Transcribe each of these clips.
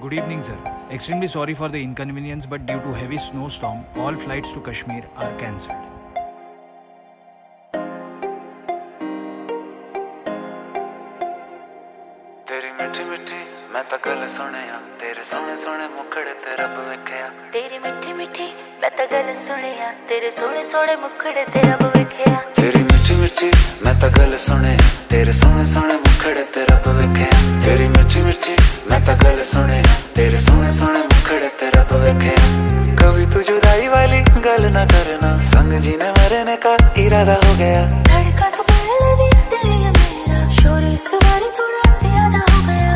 Good evening, sir. Extremely sorry for the inconvenience, but due to heavy snowstorm, all flights to Kashmir are cancelled. तेरी मिठी मिठी मैं तो गल सुनिया तेरे सोने सोने मुखड़े ते रब वेखिया तेरी मिठी मिठी मैं तो गल सुनिया तेरे सोने सोने मुखड़े ते रब वेखिया तेरी मिठी मिठी मैं तो गल सुनिया तेरे सोने सोने मुखड़े ते रब वेखिया तेरी मिठी मिठी मैं तो गल सुनिया तेरे सोने सोने मुखड़े ते रब वेखिया कभी तू जुदाई वाली गल ना करना संग जीने मरने का इरादा हो गया धड़का तो पहले भी तेरे या मेरा शोर इस बारी थोड़ा ज्यादा हो गया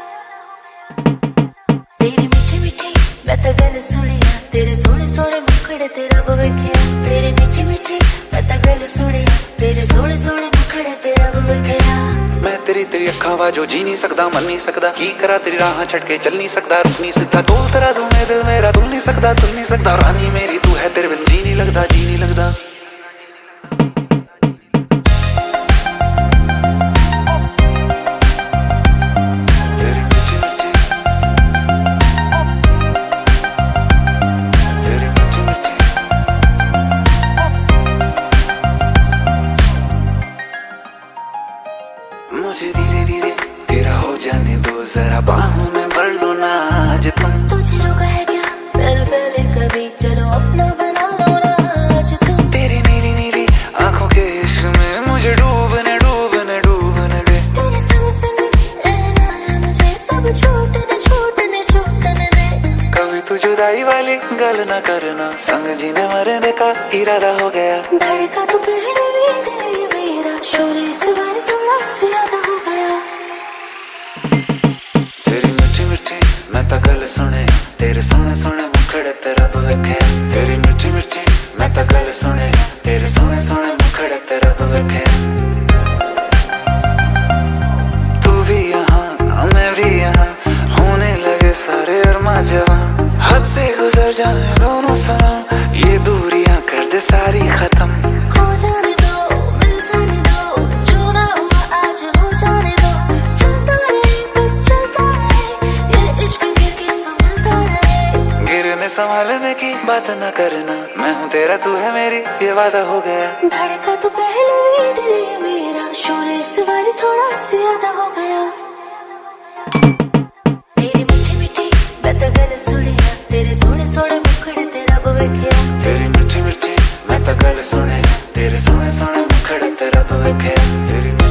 तेरी मिठी मिठी मैं तो गल सुनिया तेरे सोने सोने मुखड़े ते रब वेखिया तेरी मिठी मिठी मैं तो गल सुनिया तेरे सोने सोने मुखड़े ते रब वेखिया मैं तेरी अखां वाजो जी नहीं सकदा मन नहीं सकदा की करा तेरी राह छड़ के चल नहीं सकदा रुक नहीं सकदा तोल तराजू में दिल मेरा तुल नहीं सकदा रानी मेरी तू है तेरे बिन जी नहीं लगदा मुझे धीरे धीरे तेरा हो जाने दो जरा बाहों में भर लो ना आज तुम तुझे रोका है क्या पहले कभी चलो अपना बना लो ना आज तुम तेरी नीली नीली आंखों के इश्क में मुझे डूबने दे तेरे संग रहना है मुझे सब छूटने दे कभी तू जुदाई वाली गल ना करना संग जीने मरने का इरादा हो गया धड़का तो पहले भी तेरे मेरा शोर इस बार थोड़ा ज्यादा हो गया तेरी मिठी मिठी मैं तो गल सुने तेरे सोने सोने मुखड़े ते रब वेखिया तेरी मिठी मिठी मैं तो गल सुने तेरे सोने सोने मुखड़े ते रब वेखिया तू भी यहाँ मैं भी यहाँ होने लगे सारे अरमा जवां हद से गुजर जाए दोनों सनम ये दूरियां कर दे सारी खत्म खो जाने दो मिल जाने दो जो ना हुआ आज हो जाने दो चलता रहे बस चलता रहे ये इश्क गिर के संभलता रहे गिरने संभालने की बात न करना मैं हूँ तेरा तू है मेरी ये वादा हो गया धड़का तो पहले ही दिल ये मेरा शोर इस बार थोड़ा ज्यादा हो गया तेरी मिठी मिठी मैं तो गल सुनिया तेरे सोने सोने मुखड़े ते रब वेखिया तेरी मिठी मिठी मैं तो गल सुने तेरे सोने सोने मुखड़े ते रब वेखिया तेरी